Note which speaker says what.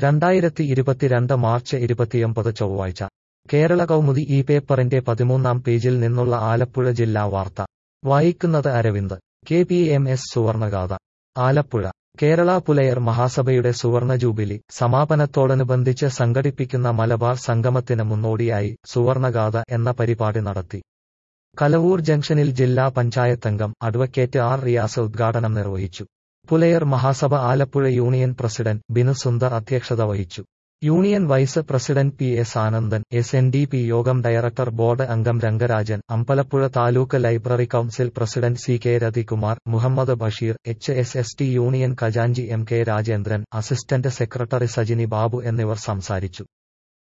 Speaker 1: 2022 March 29 ചൊവ്വാഴ്ച കേരള കൗമുദി ഈ പേപ്പറിന്റെ 13-ാം പേജിൽ നിന്നുള്ള ആലപ്പുഴ ജില്ലാ വാർത്ത വായിക്കുന്നത് അരവിന്ദ്. KPMS സുവർണഗാഥ. ആലപ്പുഴ കേരള പുലയർ മഹാസഭയുടെ സുവർണ ജൂബിലി സമാപനത്തോടനുബന്ധിച്ച് സംഘടിപ്പിക്കുന്ന മലബാർ സംഗമത്തിന് മുന്നോടിയായി സുവർണഗാഥ എന്ന പരിപാടി നടത്തി. കലവൂർ ജംഗ്ഷനിൽ ജില്ലാ പഞ്ചായത്തംഗം അഡ്വക്കേറ്റ് ആർ റിയാസ് ഉദ്ഘാടനം നിർവഹിച്ചു. പുലയർ മഹാസഭ ആലപ്പുഴ യൂണിയൻ പ്രസിഡന്റ് ബിനു സുന്ദർ അധ്യക്ഷത വഹിച്ചു. Union vice president PS Anandan, SNDP Yogam director board അംഗം Rangarajan, Ambalappuzha taluk library council president CK Rathikumar, Muhammad Basheer, HSST union ഖജാഞ്ചി MK Rajendran, assistant secretary Sajini Babu എന്നിവർ സംസാരിച്ചു.